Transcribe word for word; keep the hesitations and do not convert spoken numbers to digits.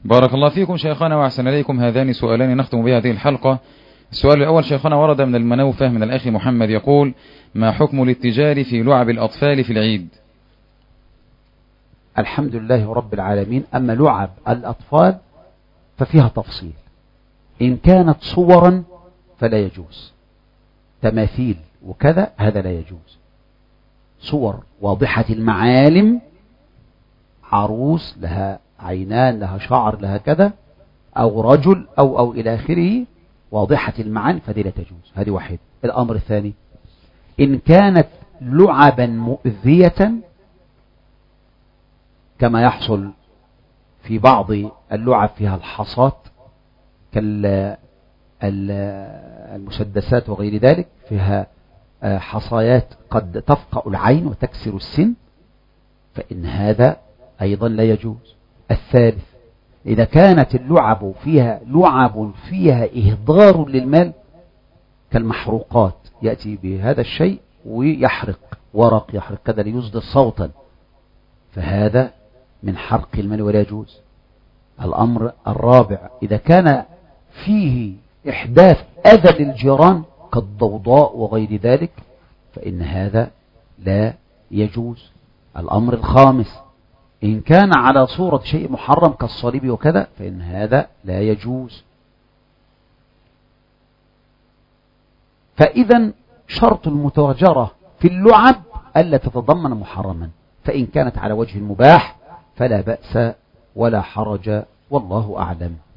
بارك الله فيكم شيخنا وأحسن إليكم. هذان سؤالان نختم بها هذه الحلقة. السؤال الأول شيخنا ورد من المنوفة من الأخ محمد يقول: ما حكم الاتجار في لعب الأطفال في العيد؟ الحمد لله رب العالمين. أما لعب الأطفال ففيها تفصيل. إن كانت صورا فلا يجوز، تماثيل وكذا هذا لا يجوز. صور واضحة المعالم، عروس لها عينان لها شعر لها كذا، أو رجل أو أو إلى آخره واضحة المعالم فدي لا تجوز. هذه واحد. الأمر الثاني: إن كانت لعبا مؤذية كما يحصل في بعض اللعب فيها الحصات كالمسدسات وغير ذلك، فيها حصايات قد تفقأ العين وتكسر السن، فإن هذا أيضا لا يجوز. الثالث: إذا كانت اللعب فيها لعب فيها إهدار للمال كالمحروقات، يأتي بهذا الشيء ويحرق ورق يحرق كذا ليصدر صوتا، فهذا من حرق المال ولا يجوز. الأمر الرابع: إذا كان فيه إحداث أذى للجيران كالضوضاء وغير ذلك فإن هذا لا يجوز. الأمر الخامس: إن كان على صورة شيء محرم كالصليب وكذا فإن هذا لا يجوز. فإذا شرط المتاجرة في اللعب ألا تتضمن محرما، فإن كانت على وجه المباح فلا بأس ولا حرج، والله أعلم.